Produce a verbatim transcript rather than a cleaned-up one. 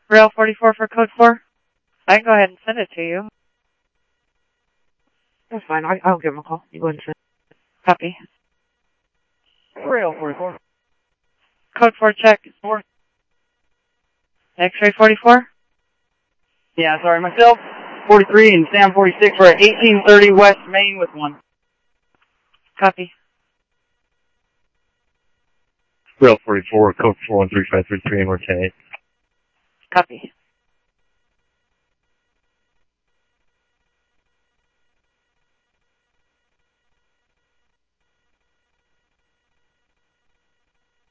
Rail forty-four for code four. I can go ahead and send it to you. That's fine. I, I'll give him a call. You go ahead and send it. Copy. Rail forty-four. Code four check. Four. X-ray forty-four? Yeah, sorry. Myself, forty-three, and Sam, forty-six. We're at eighteen thirty West Main with one. Copy. Rail forty-four, code four one three five three three, and we're ten eight. Copy.